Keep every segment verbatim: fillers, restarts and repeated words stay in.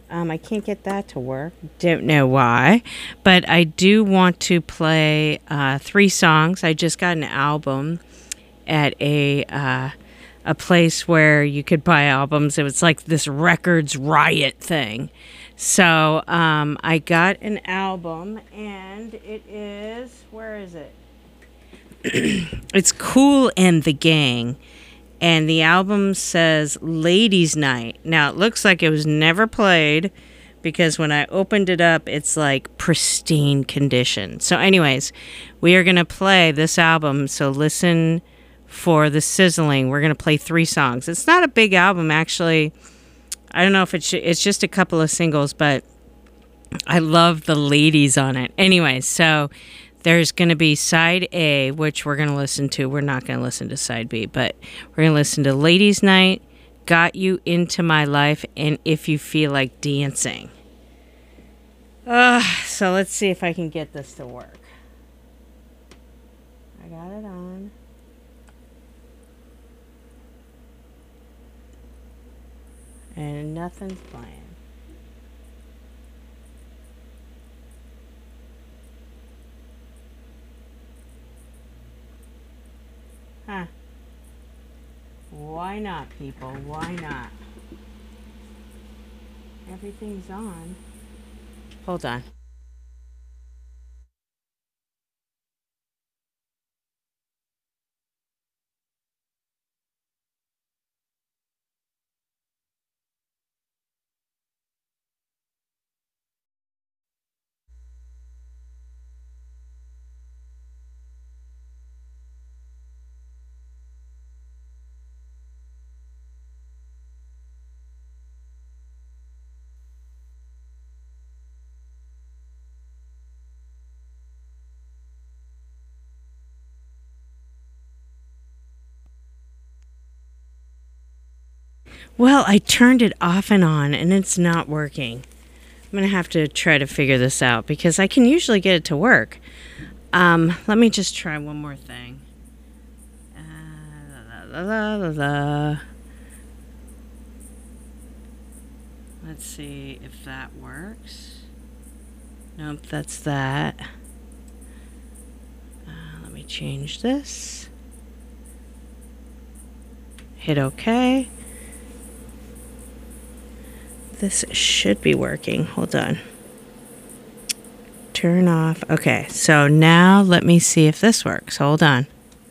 Um, I can't get that to work. Don't know why. But I do want to play uh, three songs. I just got an album at a uh, a place where you could buy albums. It was like this records riot thing. So um, I got an album, and it is, where is it? It's Kool and the Gang. And the album says Ladies Night. Now, it looks like it was never played because when I opened it up, it's like pristine condition. So anyways, we are going to play this album. So listen for the sizzling. We're going to play three songs. It's not a big album, actually. I don't know if it's, it's just a couple of singles, but I love the ladies on it. Anyway, so there's going to be side A, which we're going to listen to. We're not going to listen to side B, but we're going to listen to Ladies Night, Got You Into My Life, and If You Feel Like Dancing. Uh, so let's see if I can get this to work. I got it on. And nothing's playing. Huh. Why not, people? Why not? Everything's on. Hold on. Well, I turned it off and on, and it's not working. I'm going to have to try to figure this out because I can usually get it to work. Um, let me just try one more thing. Uh, la, la, la, la, la. Let's see if that works. Nope, that's that. Uh, let me change this. Hit OK. This should be working. Hold on. Turn off. Okay, so now let me see if this works. Hold on.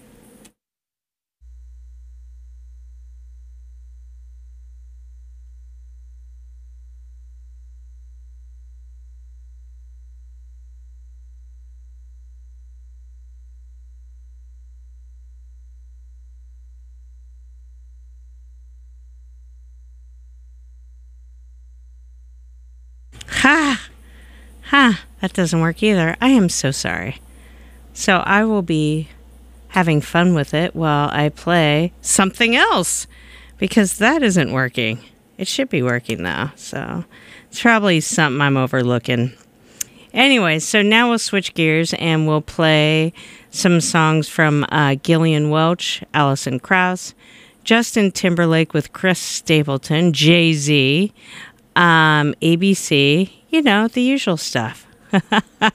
Ha! Ha! That doesn't work either. I am so sorry. So I will be having fun with it while I play something else because that isn't working. It should be working though. So it's probably something I'm overlooking. Anyway, so now we'll switch gears and we'll play some songs from uh, Gillian Welch, Alison Krauss, Justin Timberlake with Chris Stapleton, Jay-Z, Um, A B C, you know, the usual stuff. uh,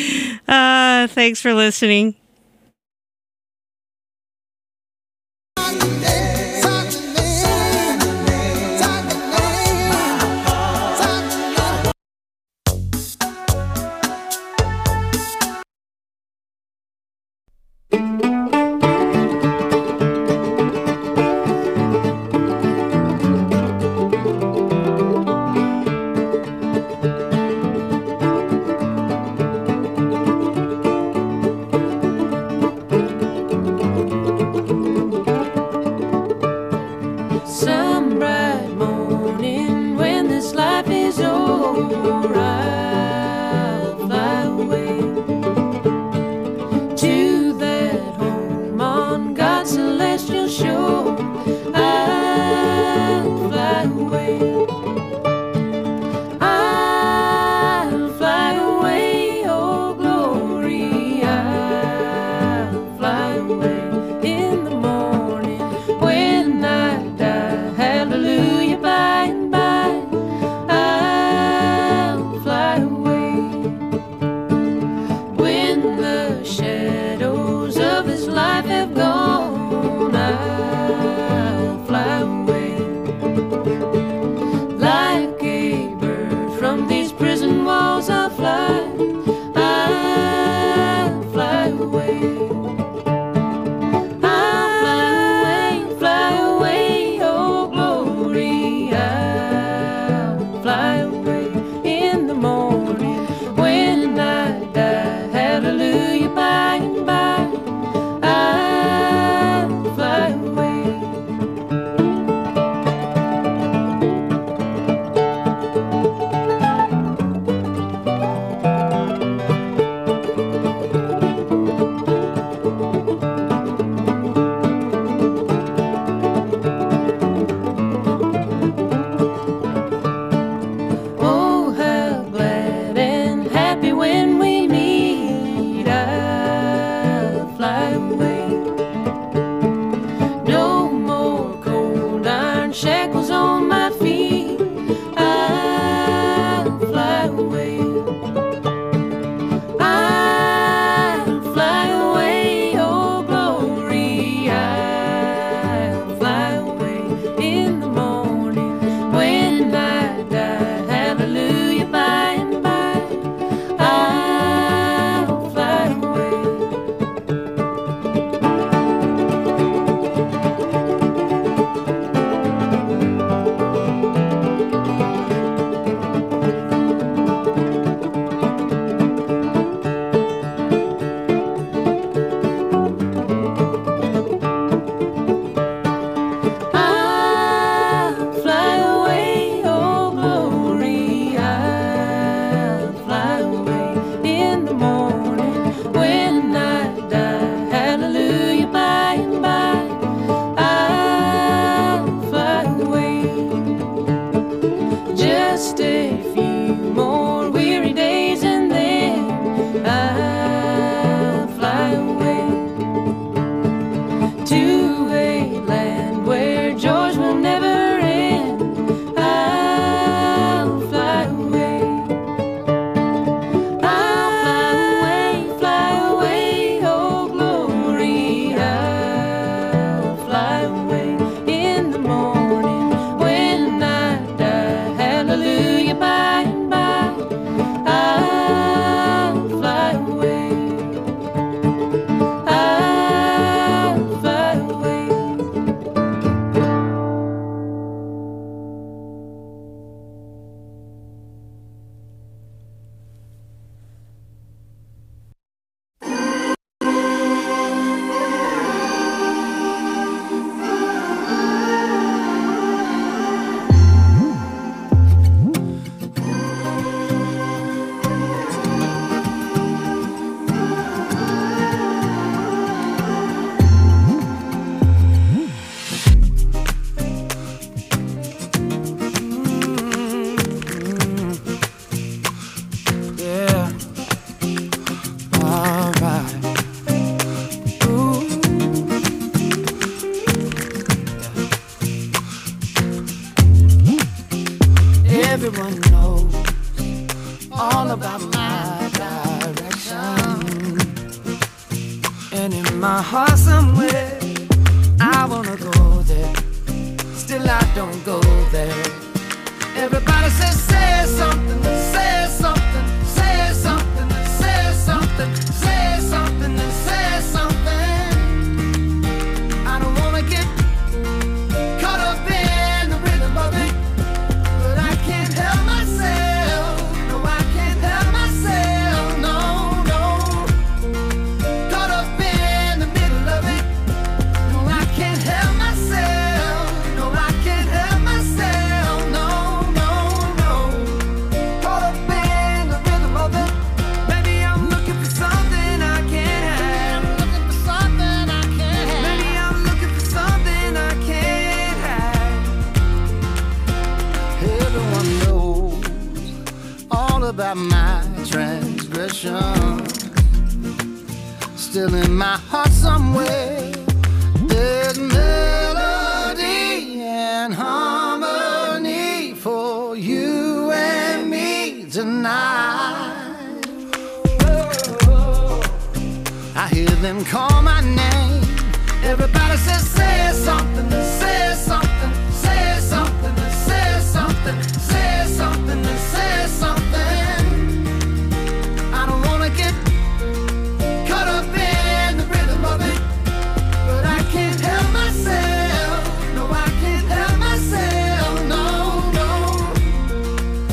thanks for listening. When I die, hallelujah, by and by. I fly away in the morning when I die. Hallelujah, by and by I'll fly away. Everyone knows all about my direction, and in my heart somewhere I wanna go there, still I don't go there. Everybody says say something, say something, say something, say something, say something, and say something. I don't wanna get caught up in the rhythm of it, but I can't help myself. No, I can't help myself. No, no. Caught up in the middle of it. No, I can't help myself. No, I can't help myself. No, no, no. Caught up in the rhythm of it. Maybe I'm looking for something I can't have. Looking for something I can't have. Maybe I'm looking for something I can't have. Everyone knows all about my transgression. Still in my heart somewhere, there's melody and harmony for you and me tonight. Oh, I hear them call my name. Everybody says say something, say something, say something, say something, say something, say something. I don't wanna get caught up in the rhythm of it, but I can't help myself. No, I can't help myself. No, no.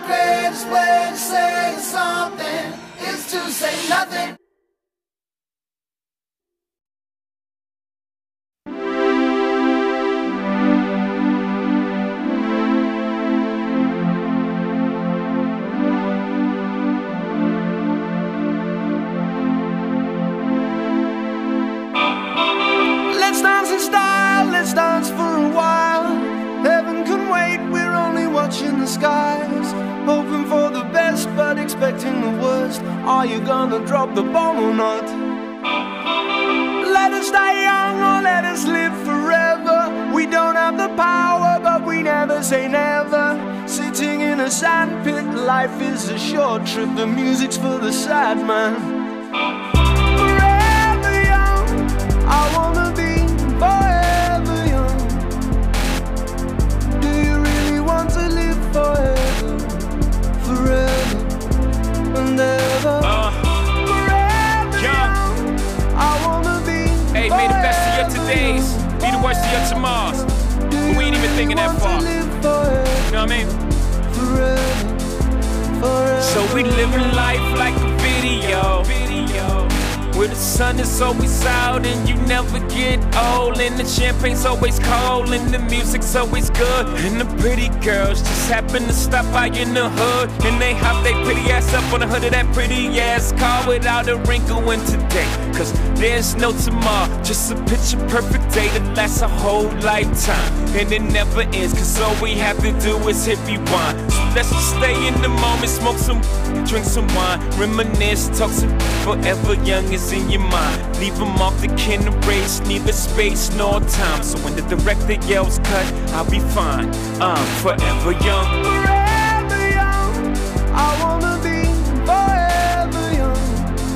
greatest way to say something is to say nothing. Let's dance in style, let's dance for a while. Heaven can wait, we're only watching the skies. Hoping for the best, but expecting the worst. Are you gonna drop the bomb or not? Let us die young or let us live forever. We don't have the power, but we never say never. Sitting in a sandpit, life is a short trip. The music's for the sad man. Forever young, I wanna be forever young. Do you really want to live forever? Forever and ever. Uh, Forever young. young, I wanna be Hey, may the best of your todays be the worst of your tomorrows. But we ain't even thinking that far. You know what I mean? Forever, forever. So we living life like a video. Video. Where the sun is always out and you never get old. And the champagne's always cold and the music's always good. And the pretty girls just happen to stop by in the hood. And they hop they pretty ass up on the hood of that pretty ass car without a wrinkle in today. Cause there's no tomorrow, just a picture perfect day that lasts a whole lifetime. And it never ends, cause all we have to do is hit rewind. So let's just stay in the moment, smoke some, drink some wine, reminisce, talk some forever young is in your mind. Leave them off the can erase, neither space nor time. So when the director yells cut, I'll be fine. I'm forever young. Forever young, I wanna be forever young.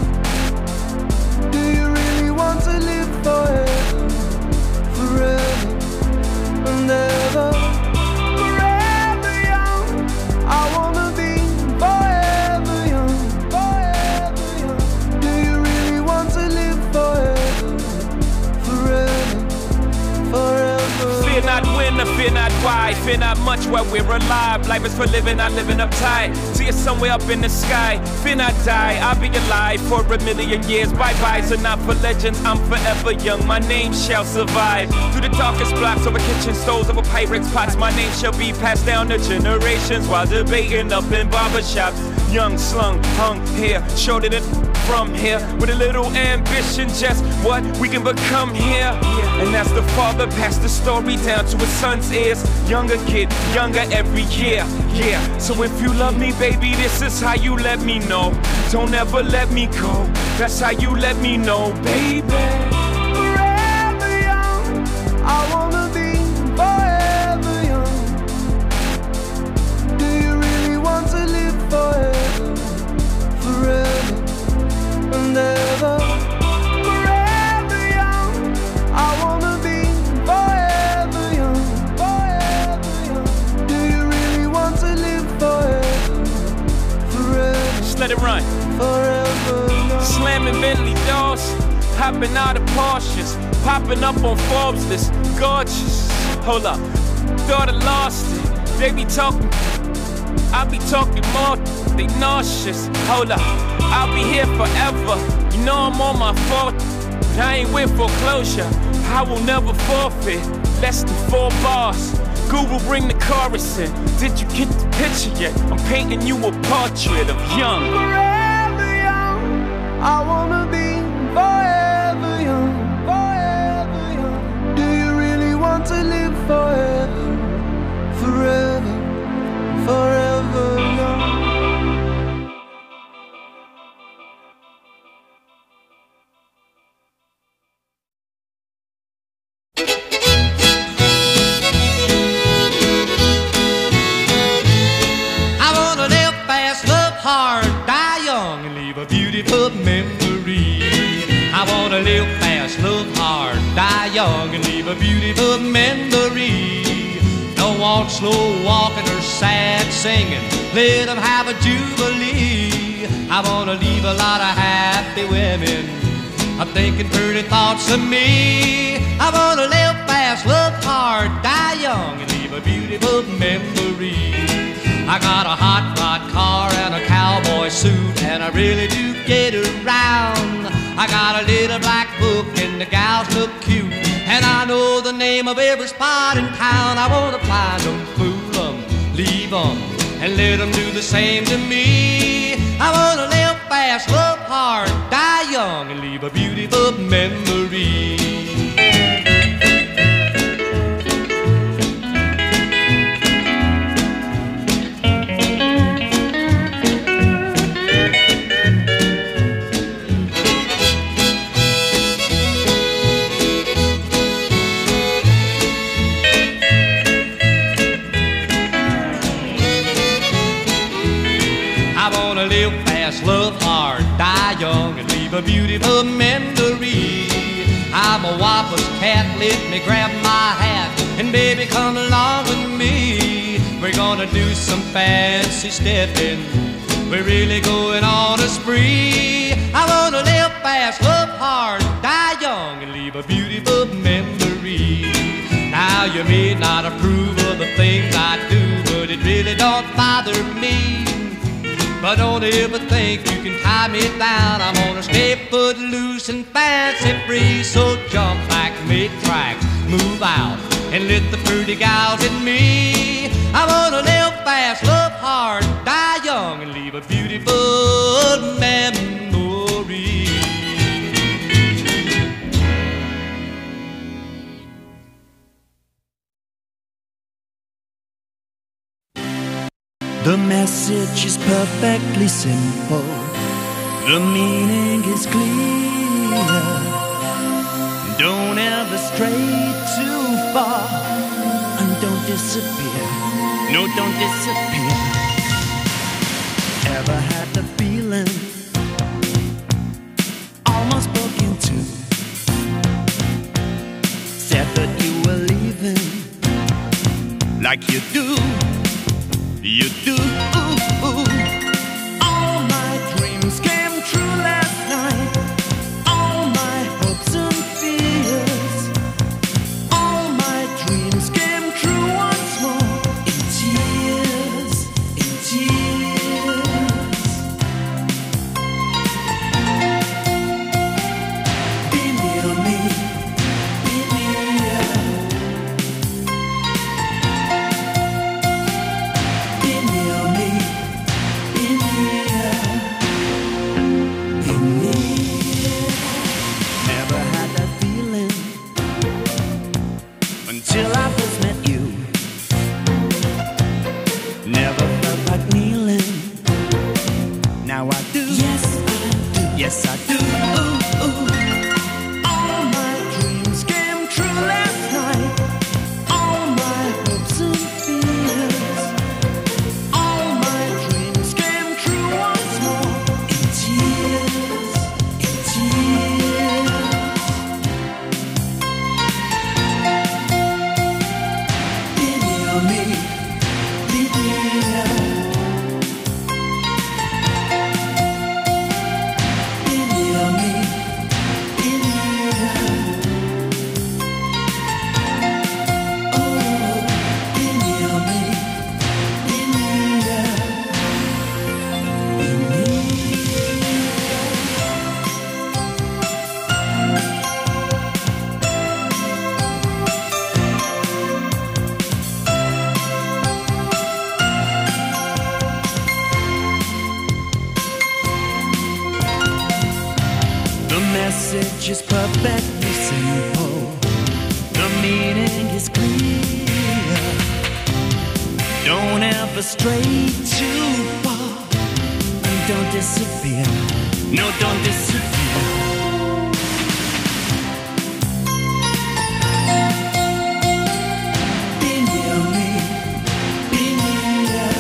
Do you really want to live forever? Forever and ever. Forever young, I wanna be forever young. Forever young. Do you really want to live forever? Forever, forever. Fear not when or fear not why, fear not much while we're alive. Life is for living, not living uptight. See you somewhere up in the sky. Fear not die, I'll be alive for a million years. Bye bye, so not for legends, I'm forever young. My name shall survive. Through the darkest blocks, over kitchen stoves, over Pyrex pots. My name shall be passed down to generations while debating up in barbershops. Young, slung, hung here, shorter than from here. With a little ambition, just what we can become here. And as the father passed the story down to his son's ears. Younger kid, younger every year, yeah. So if you love me, baby, this is how you let me know. Don't ever let me go, that's how you let me know, baby. Forever young, I wanna be forever young. Do you really want to live forever? Forever and ever. Forever young, I wanna be forever young. Forever young. Do you really want to live forever? Forever, Just let it run. forever young. Slamming Bentley doors, hopping out of Porsches, popping up on Forbes list, gorgeous. Hold up, thought I lost it. They be talking, I be talking more. They nauseous. Hold up, I'll be here forever. You know I'm on my fourth, but I ain't with foreclosure. I will never forfeit. Less than four bars. Google, bring the chorus in. Did you get the picture yet? I'm painting you a portrait of young. Forever young, I wanna be forever young, forever young. Do you really want to live forever? Forever, forever young. I wanna live fast, love hard, die young, and leave a beautiful memory. I wanna live fast, love hard, die young, and leave a beautiful memory. Don't want slow walking or sad singing, let them have a jubilee. I wanna leave a lot of happy women, I'm thinking pretty thoughts of me. I wanna live fast, love hard, die young, and leave a beautiful memory. I got a hot rod car and a cowboy suit, and I really do get around. I got a little black book and the gals look cute, and I know the name of every spot in town. I wanna find them, fool them, leave them, and let them do the same to me. I wanna live fast, love hard, die young, and leave a beautiful memory. Live fast, love hard, die young, and leave a beautiful memory. I'm a Wappa's cat, let me grab my hat, and baby come along with me. We're gonna do some fancy stepping, we're really going on a spree. I wanna live fast, love hard, die young, and leave a beautiful memory. Now you may not approve of the things I do, but it really don't bother me. But don't ever think you can tie me down. I'm gonna stay footloose and fancy free. So jump back, make tracks, move out, and let the pretty gals in me. I wanna live fast, love hard, die young, and leave a beautiful memory. The message is perfectly simple, the meaning is clear. Don't ever stray too far, and don't disappear, no don't disappear. Ever had the feeling, almost broke into, said that you were leaving, like you do. You do, ooh, ooh. All my dreams came true last night. All my hopes and fears. All my dreams came true once more. In tears, in tears. Be near me, be near. Till I first met you, never felt like kneeling. Now I do. Yes, I do. Yes, I do. Ooh, ooh. All my dreams came true last night. All my hopes and fears. All my dreams came true once more. In tears, in tears. Me, be near. Be near me, be near. Oh, be near me, be near. Be near. The message is perfectly simple, the meaning is clear. Don't ever stray too far, and don't disappear, no don't disappear. Be near me, be near.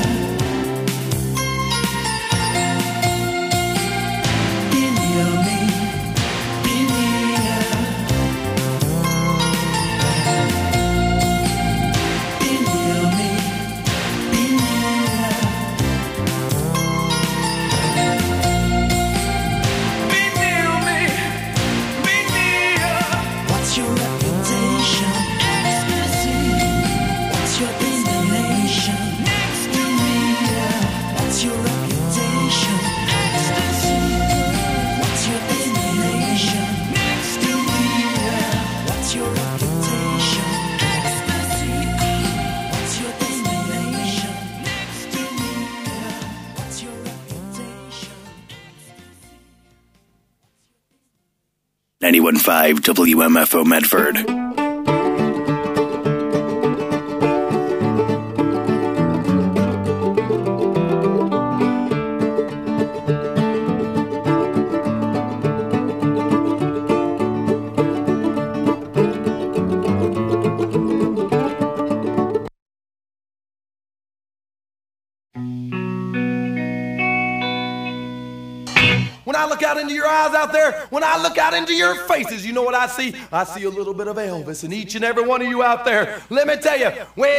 Be near me. Be near. ninety-one point five W M F O Medford. When I look out into your eyes out there, when I look out into your faces, you know what I see? I see a little bit of Elvis in each and every one of you out there. Let me tell you, well,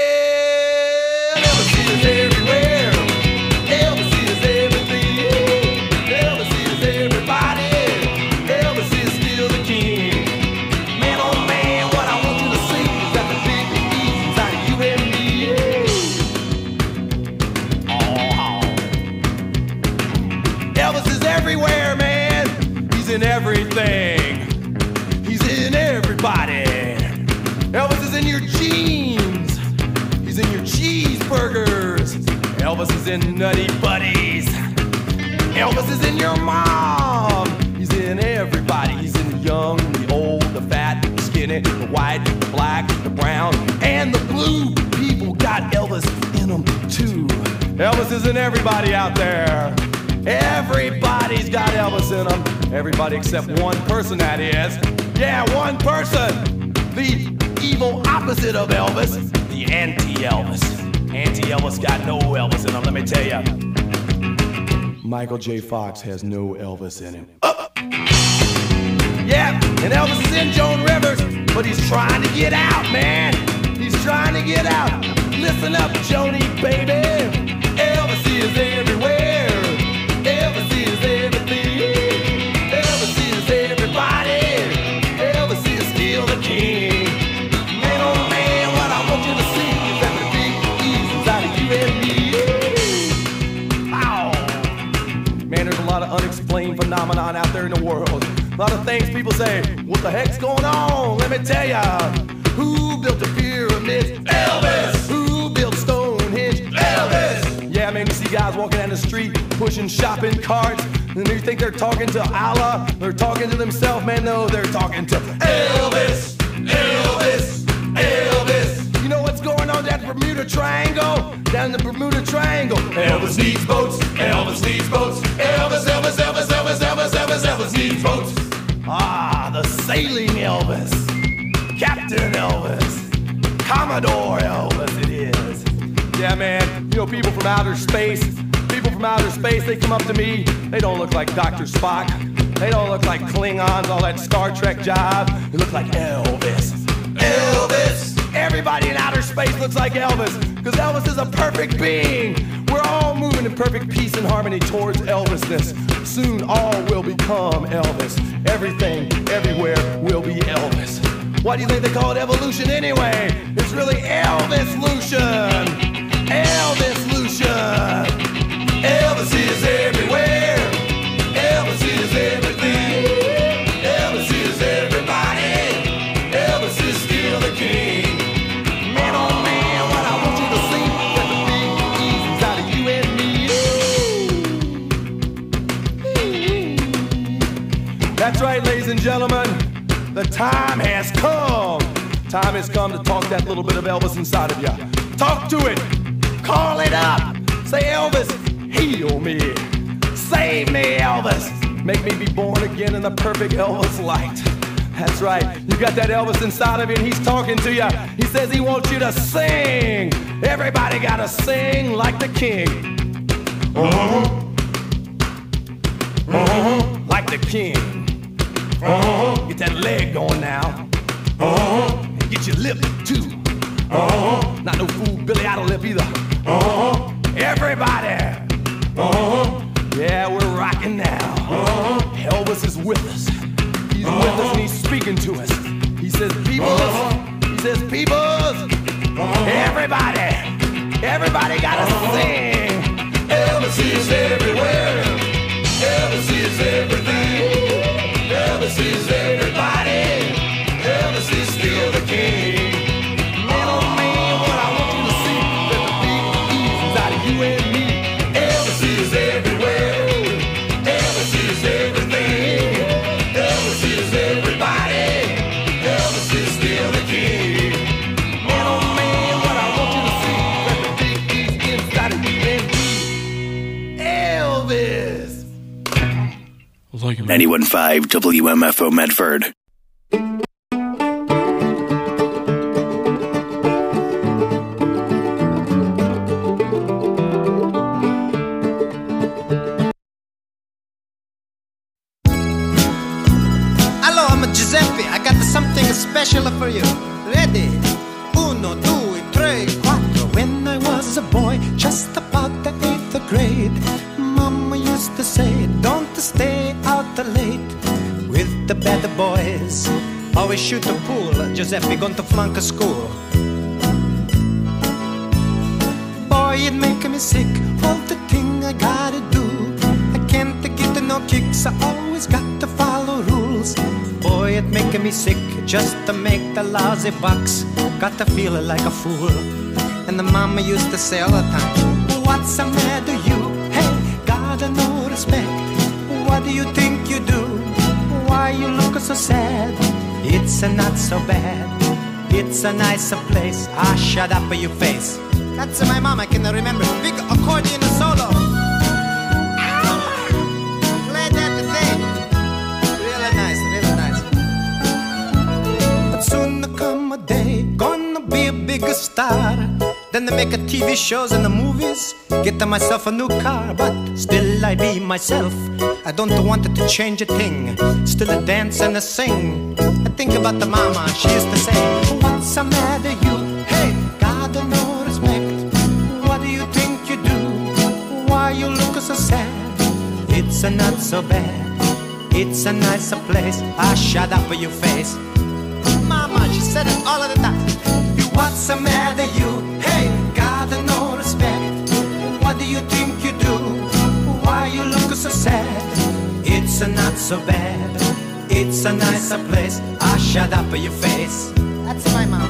Elvis is everywhere. Elvis is everything. Elvis is everybody. Elvis is still the king. Man, oh man, what I want you to see is that the big ease out of you and me. Oh. Elvis is everywhere, man. He's in everything. He's in everybody. Elvis is in your jeans. He's in your cheeseburgers. Elvis is in Nutty Buddies. Elvis is in your mom. He's in everybody. He's in the young, the old, the fat, the skinny, the white, the black, the brown, and the blue. People got Elvis in them too. Elvis is in everybody out there. Everybody's got Elvis in them. Everybody except one person, that is. Yeah, one person. The evil opposite of Elvis. The anti-Elvis. Anti-Elvis got no Elvis in him, let me tell you. Michael J. Fox has no Elvis in him. Uh, yeah, and Elvis is in Joan Rivers, but he's trying to get out, man. He's trying to get out. Listen up, Joni, baby. Elvis is everywhere. Elvis is everything. Elvis is everybody. Elvis is still the king. Man, oh man, what I want you to see is that the big ease out of you and me. Ow. Man, there's a lot of unexplained phenomenon out there in the world. A lot of things people say, what the heck's going on? Let me tell ya. Who built the pyramids? Elvis. Who built Stonehenge? Elvis. Yeah, man, you see guys walking down the street pushing shopping carts, and you think they're talking to Allah? They're talking to themselves, man. No, they're talking to Elvis, Elvis, Elvis. You know what's going on down the Bermuda Triangle? Down the Bermuda Triangle. Elvis needs boats, Elvis needs boats. Elvis, Elvis, Elvis, Elvis, Elvis, Elvis, Elvis needs boats. Ah, the sailing Elvis, Captain Elvis, Commodore Elvis it is. Yeah, man, you know, people from outer space, people from outer space, they come up to me, they don't look like Doctor Spock, they don't look like Klingons, all that Star Trek jive, they look like Elvis. Elvis! Everybody in outer space looks like Elvis, because Elvis is a perfect being. We're all moving in perfect peace and harmony towards Elvisness. Soon all will become Elvis. Everything, everywhere will be Elvis. Why do you think they call it evolution anyway? It's really Elvis-lution. Elvis-lution. Elvis is everywhere. Elvis is everything. Elvis is everybody. Elvis is still the king. Man, oh man, what I want you to see that the big ease out of you and me. That's right, ladies and gentlemen. The time has come. Time has come to talk that little bit of Elvis inside of you. Talk to it. Call it up. Say, Elvis, heal me. Save me, Elvis. Make me be born again in the perfect Elvis light. That's right. You got that Elvis inside of you, and he's talking to you. He says he wants you to sing. Everybody gotta sing like the king. Uh-huh. Uh-huh. Like the king. Uh-huh. Get that leg going now. Uh-huh. And get your lip too. Uh-huh. Not no fool Billy Idol lip either. Uh-huh. Everybody. Uh-huh. Yeah, we're rocking now. Uh-huh. Elvis is with us. He's uh-huh. with us and he's speaking to us. He says, peoples. Uh-huh. He says, peoples. Uh-huh. Everybody. Everybody gotta uh-huh. sing. Elvis is everywhere. Elvis is everything. Elvis is everybody. Elvis is still the king. Man, oh man, what I want you to see that the big ease out of you and me. Elvis is everywhere. Elvis is everything. Elvis is everything. like him. ninety-one point five W M F O Medford. Hello, I'm Giuseppe. I got something special for you. Ready? Uno, due, tre, quattro. When I was a boy, just about the eighth grade, Mama used to say, don't stay out late with the bad boys. Always shoot the pool. Giuseppe going to flunk a school. Boy, it make me sick. All the thing I gotta do. I can't get no kicks. I always got to follow rules. Boy, it make me sick just to make the lousy bucks. Got to feel like a fool. And the mama used to say all the time, what's the matter you? Hey, gotta no respect. What do you think you do? Why you look so sad? It's not so bad. It's a nicer place. Ah, shut up your face. That's my mom, I can remember. Big accordion solo. Play that thing. Really nice, really nice. But soon come a day, gonna be a big star. Then they make a T V shows and the movies. Get myself a new car, but still I be myself. I don't want to change a thing. Still a dance and a sing. I think about the mama, she used to say, what's the matter you? Hey, God, no respect. What do you think you do? Why you look so sad? It's not so bad. It's a nicer place. Ah, shut up your face. Mama, she said it all of the time. What's the matter you? Hey, God, no respect. What do you think you do? Why you look so sad? It's not so bad. It's a nicer place. Ah, shut up your face. That's my mom.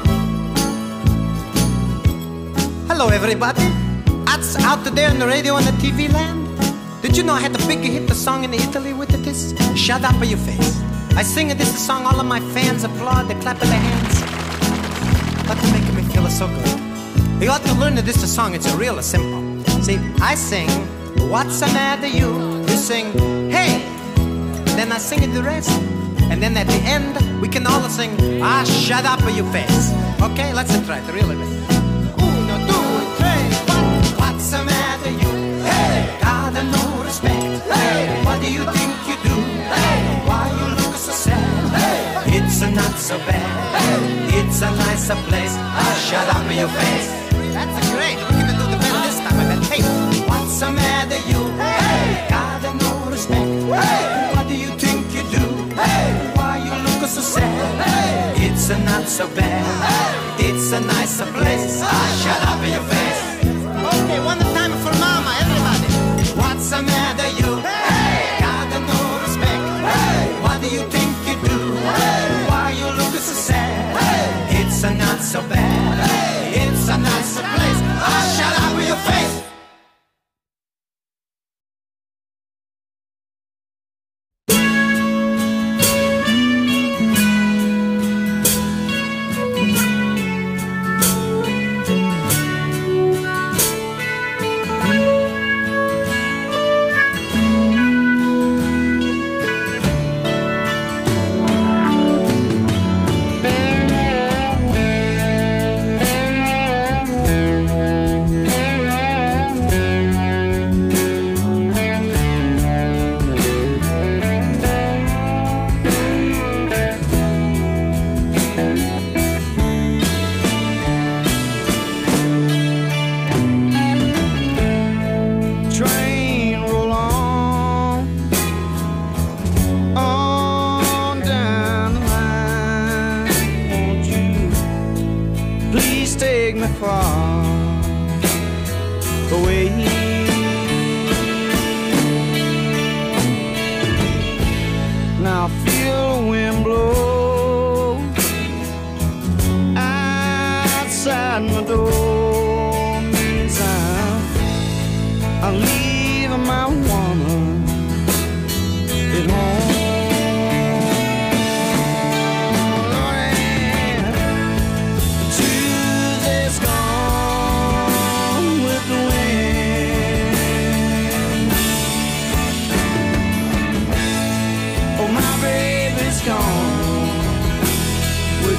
Hello, everybody. That's out there on the radio and the T V land. Did you know I had a big hit the song in Italy with this? Shut up your face. I sing this song, all of my fans applaud, they clap their hands. That's making me feel so good. You ought to learn this song, it's real simple. See, I sing, what's the matter you? You sing, hey. Then I sing the rest. And then at the end, we can all sing, ah, shut up your face. Okay, let's try it, really. Uno, due, tre, quattro. What's the matter you? Hey, God, no respect. Hey, what do you think you do? Hey, why you look so sad? Hey, it's not so bad. Hey, it's a nicer place. Ah, shut up your face. That's great. We're gonna do the better this time. I bet. Hey, what's the matter you? Hey, God, no respect. Hey, what do you think you do? Hey, why you look so sad? Hey, it's not so bad. Hey, it's a nicer place. Ah, shut up your face. Okay, one time for mama, everybody. What's the matter you? Hey, God, no respect. Hey, what do you think you do? Hey, why you look so sad? Hey, it's not so bad. Hey, it's a nicer place. Ah, shut up your face.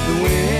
the wind.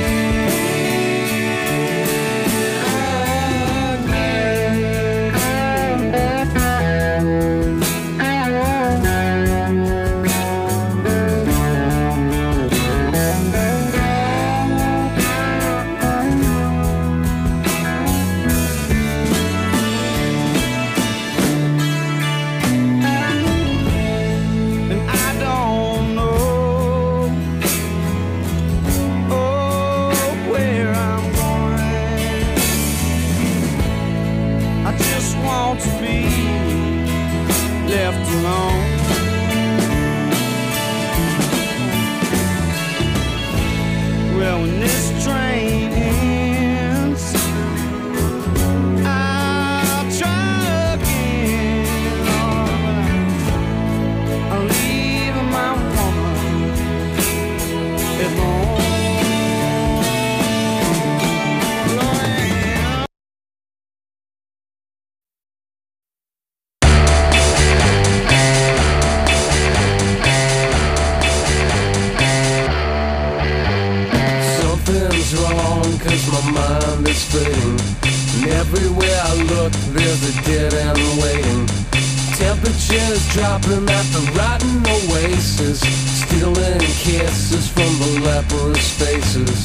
Dropping at the rotten oasis, stealing kisses from the leprous faces.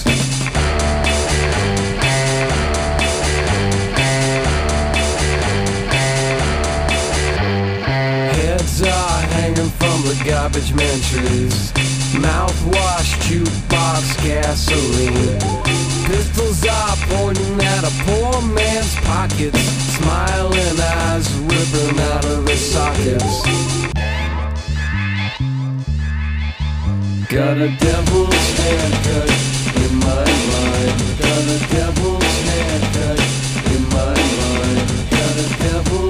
Heads are hanging from the garbage man trees, mouthwash, jukebox, gasoline. Pistols are pointing at a poor man's pockets, smiling eyes ripping out of their sockets. Got a devil's haircut in my mind. Got a devil's haircut in my mind. Got a devil.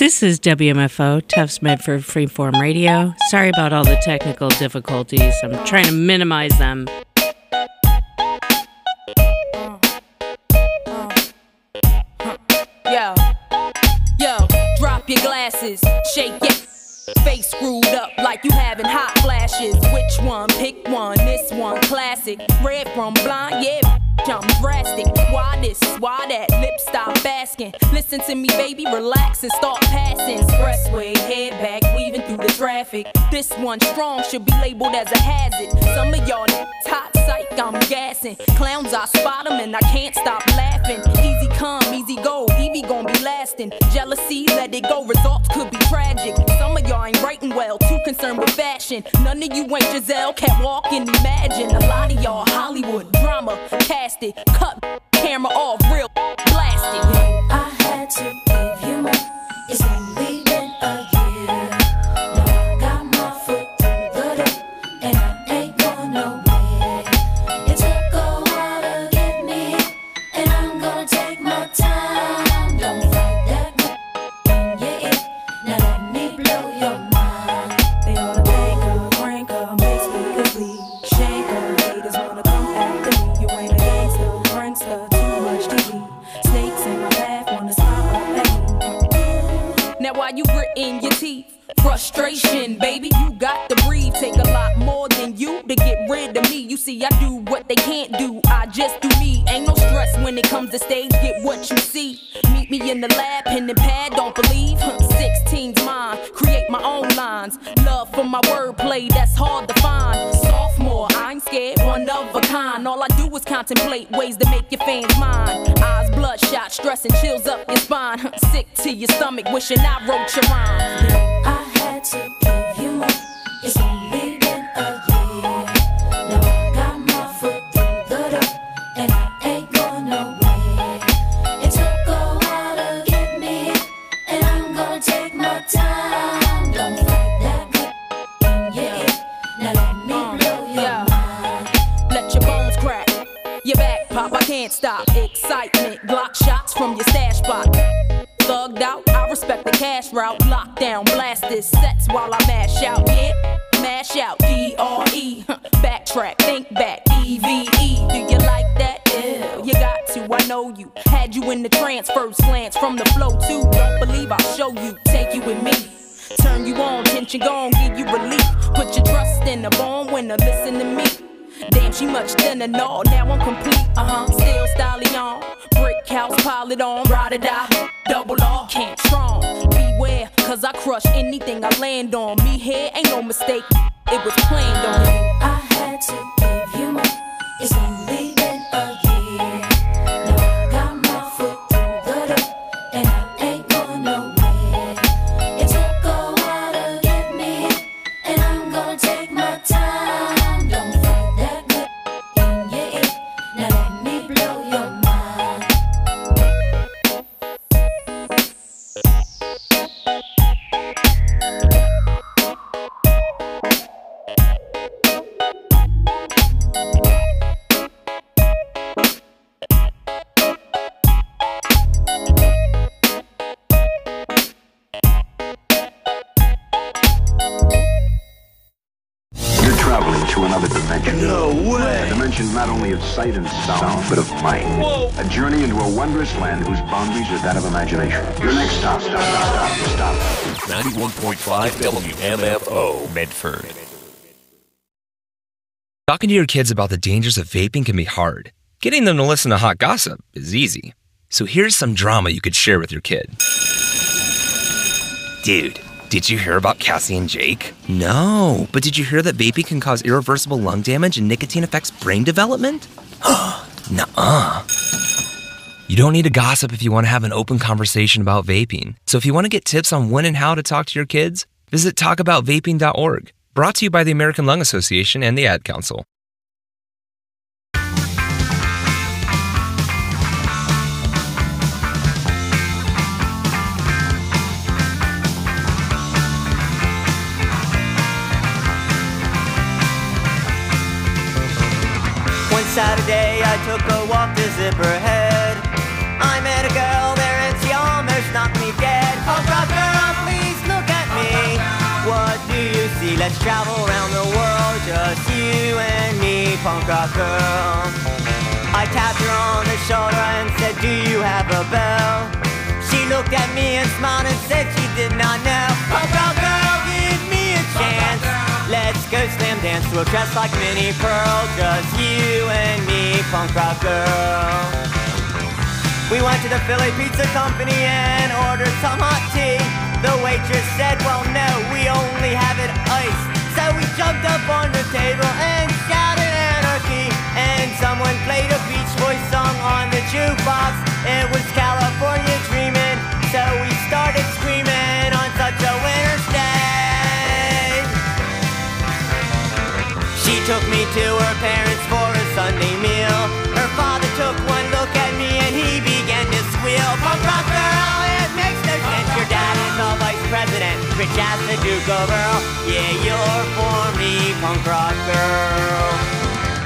This is W M F O, Tufts Medford Freeform Radio. Sorry about all the technical difficulties. I'm trying to minimize them. Yo, yo, drop your glasses, shake it. Face screwed up like you having hot flashes. Which one? Pick one. This one classic. Red from blind, yeah. I'm drastic. Why this? Why that? Lip stop asking. Listen to me, baby, relax and start passing. Expressway, head back, weaving through the traffic. This one strong should be labeled as a hazard. Some of y'all hot psych, I'm gassing. Clowns, I spot them and I can't stop laughing. Easy come, easy go, Evie gon' be lasting. Jealousy, let it go, results could be tragic. Some of y'all ain't writing well, too concerned with fashion. None of you ain't Giselle, can't walk and imagine. A lot of y'all Hollywood drama, cast it, cut camera off, real blasted. I had to give you more. It's only been a year. Now I got my foot through the door, and I ain't going nowhere. It took a while to get me here, and I'm gonna take my time. Don't fight that when you're in. Now let me blow your mind. They ought to bank her, crank her, makes me complete. Shake her, haters wanna come after me. You ain't a gangster, prankster, too much to eat. Snakes in my path wanna smile up at me. Now why you gritting your teeth? Frustration, baby, you got to breathe. Take a lot more than you to get rid of me. You see, I do what they can't do, I just do me. Ain't no stress when it comes to stage, get what you see. Meet me in the lab, pen and pad, don't believe. sixteen's mine, create my own lines. Love for my wordplay, that's hard to find. Sophomore, I ain't scared, one of a kind. All I do is contemplate ways to make your fans mine. Eyes bloodshot, stress and chills up your spine. Sick to your stomach, wishing I wrote your rhyme. I had to give you more. It's only been a year. Now I got my foot through the door, and I ain't going nowhere. It took a while to get me here, and I'm gonna take my time. Don't fight that good when you're in. Now let me blow your yeah. mind. Let your bones crack, your back pop, I can't stop. Excitement, Glock shots from your stash spot. Thugged out, I respect the cash route. Lockdown, blast this sets while I mash out. Yeah, mash out, D R E. Backtrack, think back, E V E. Do you like that? Yeah, you got to, I know you. Had you in the trance, first glance from the flow too. Don't believe I'll show you, take you with me. Turn you on, tension gone, give you relief. Put your trust in the bone when to listen to me. Damn, she much thinner, no, now I'm complete. Uh-huh, still stallion. Brick house, pile it on, ride or die. Double R, can't strong. Beware, cause I crush anything I land on. Me here ain't no mistake, it was planned on. I had to give you more. It's only been a year. Now I got my foot through the door, and I ain't going nowhere. It took a while to get me here, and I'm gonna take my time. Don't fight that good when you're in. Now let me blow your mind. You're traveling to another dimension. No way! A dimension not only of sight and sound, but of mind. Whoa. A journey into a wondrous land whose boundaries are that of imagination. Your next stop, stop, stop, stop, stop. ninety-one point five W M F O, Medford. Talking to your kids about the dangers of vaping can be hard. Getting them to listen to hot gossip is easy. So here's some drama you could share with your kid. Dude, did you hear about Cassie and Jake? No, but did you hear that vaping can cause irreversible lung damage and nicotine affects brain development? Nuh-uh. You don't need to gossip if you want to have an open conversation about vaping. So if you want to get tips on when and how to talk to your kids, visit talk about vaping dot org. Brought to you by the American Lung Association and the Ad Council. One Saturday I took a walk to Zipperhead. I met a girl there and she almost knocked me dead. Oh, brother! Let's travel around the world, just you and me, punk rock girl. I tapped her on the shoulder and said, do you have a bell? She looked at me and smiled and said she did not know. Punk rock girl, give me a chance. Let's go slam dance to a dress like Minnie Pearl, just you and me, punk rock girl. We went to the Philly Pizza Company and ordered some hot tea. The waitress said, well no, we only have it iced. So we jumped up on the table and shouted anarchy. And someone played a Beach Boys song on the jukebox. It was California Dreamin', so we started screaming on such a winter's day. She took me to her parents for a Sunday meal. Her father took one look at me and he began to squeal. Punk rock girl, it makes no sense. Your dad is a vice president, rich as the Duke of Earl. Yeah, you're for me, punk rock girl.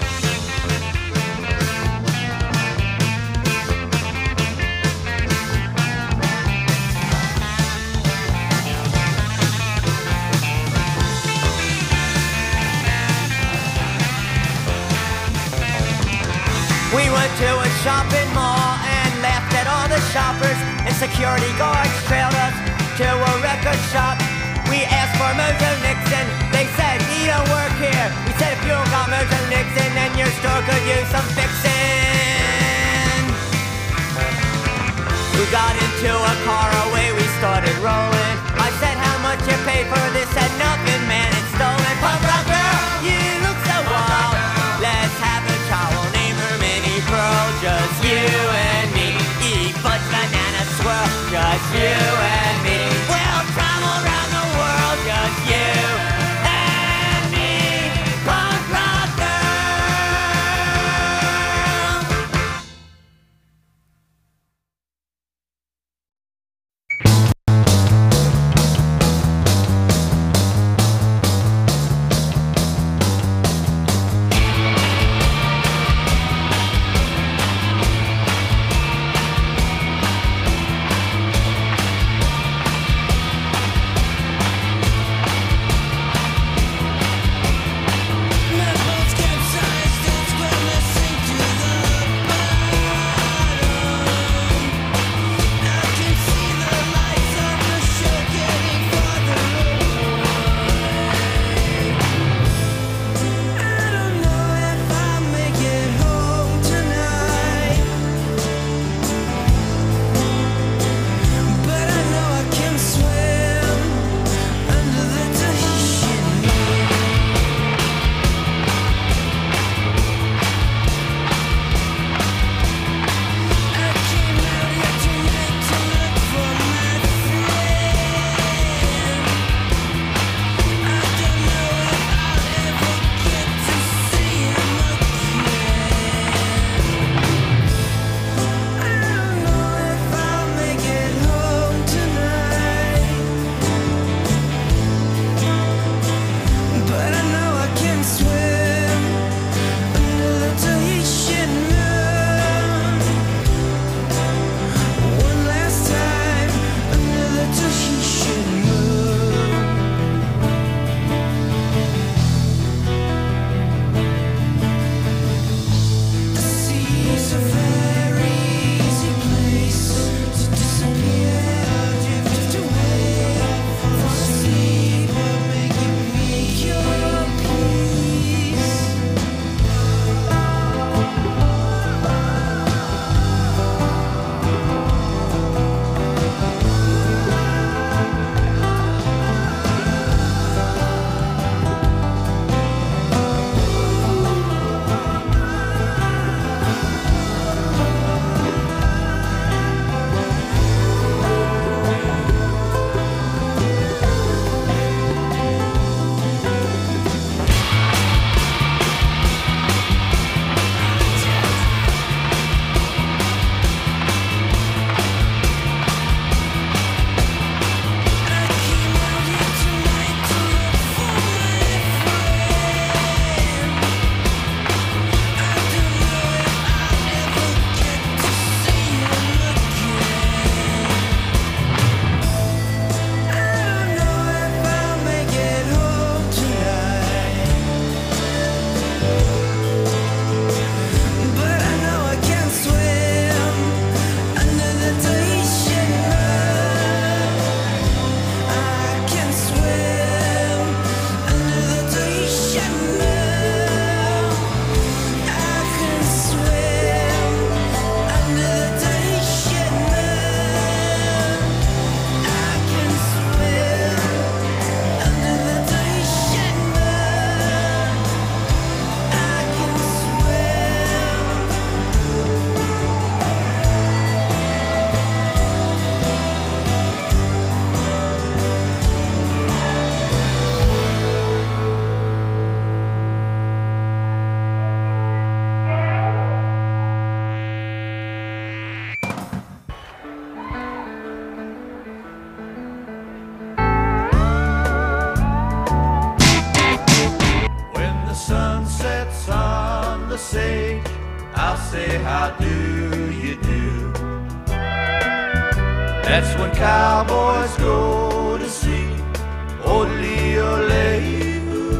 We went to a shopping mall and laughed at all the shoppers, and security guards trailed us to a record shop. We asked for Mojo Nixon, they said he don't work here. We said if you don't got Mojo Nixon, then your store could use some fixing. We got into a car, away we started rolling. I said how much you paid for this, said nothing, man, it's stolen. Punk rock girl, you look so wild. Let's have a child, we'll name her Minnie Pearl. Just you and me, eat fudge, banana, swirl. Just you and me, we'll travel around the world. Just you and me, punk rock girl. say, how do you do? That's when cowboys go to see old Leo Lehu.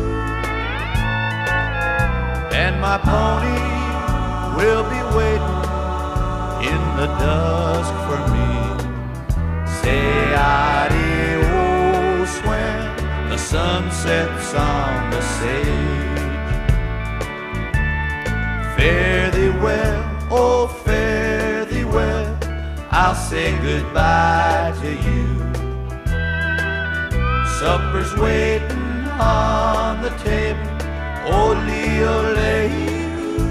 And my pony will be waiting in the dusk for me. Say adios when the sun sets on the sage. Fare thee well, oh fare thee well, I'll say goodbye to you. Supper's waiting on the table, oh Leo Lehu.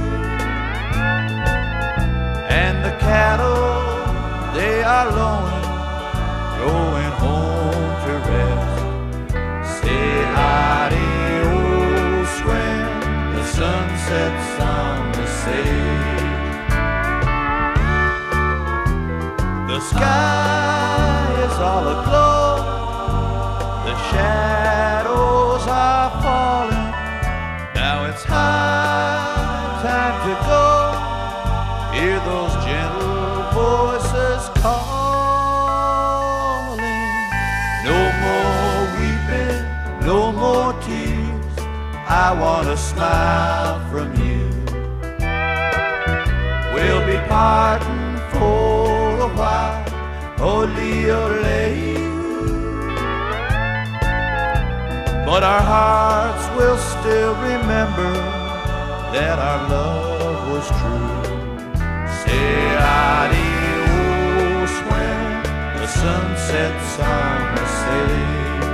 And the cattle, they are lowing, going home to rest. Say adios when the sun sets on the sage. The sky is all aglow, the shadows are falling. Now it's high time to go. Hear those gentle voices calling. No more weeping, no more tears, I want a smile from you. We'll be parting for a while, oh Leo Lehu. But our hearts will still remember that our love was true. Say adios when the sun sets on the sage.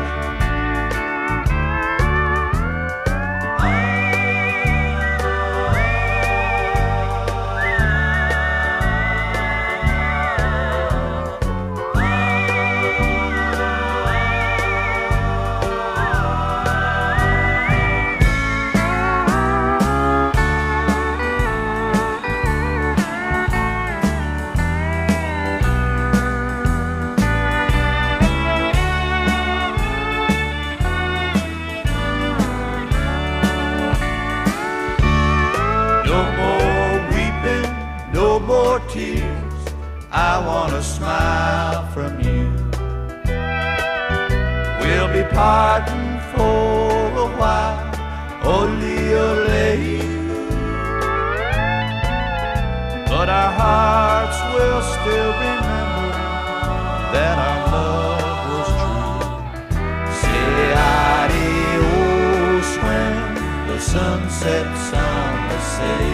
Tears, I want a smile from you. We'll be parting for a while, oh Leo Lehu. But our hearts will still remember that our love was true. Say adios when the sun sets on the sea.